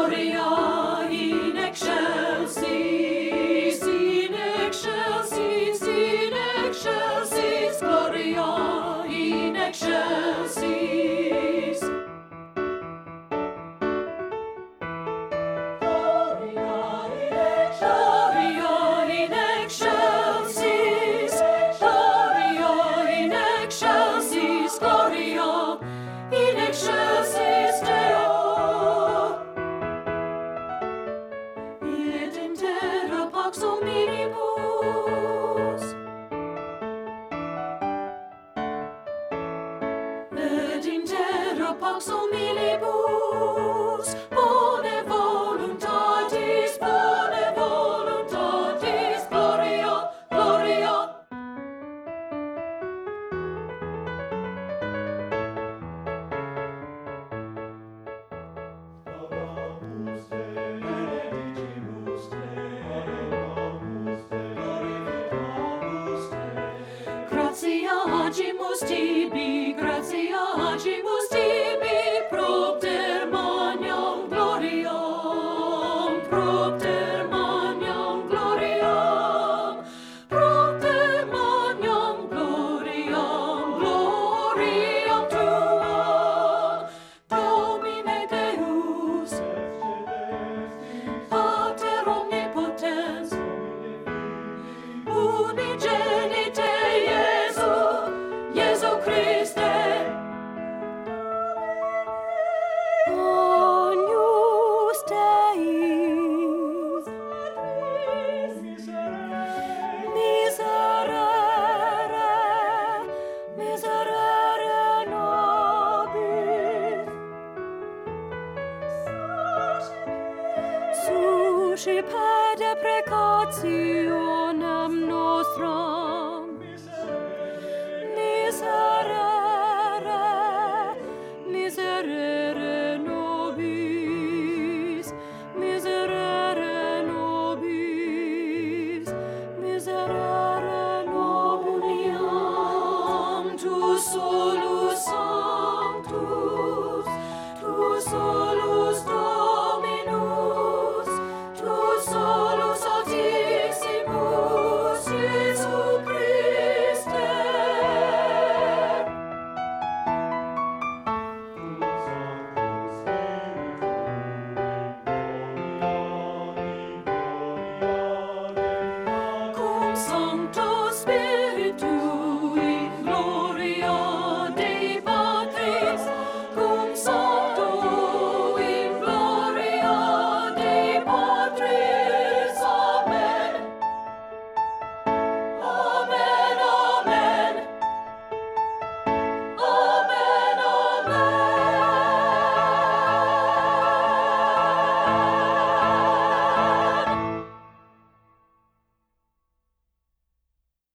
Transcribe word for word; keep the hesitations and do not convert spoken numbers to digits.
Gloria in excelsis, in excelsis, in excelsis, Gloria in excelsis. Gloria in excelsis, Gloria in excelsis, Gloria in excelsis Deo. Et in terra pax omnibus, et in terra pax omnibus, bone voluntatis, bone voluntatis, Gloria, Gloria. Adoramus Te, benedicimus Te, adoramus Te, glorificamus Te. Gratia agimus tibi, gratia agimus tibi, propter magnam gloriam, propter magnam gloriam, propter magnam gloriam, gloriam tuam, Domine Deus, Pater omnipotens, unigenite Iesu, Iesu Christe. Agnus Deis, miserere, miserere nobis, suscipete precationem nostram,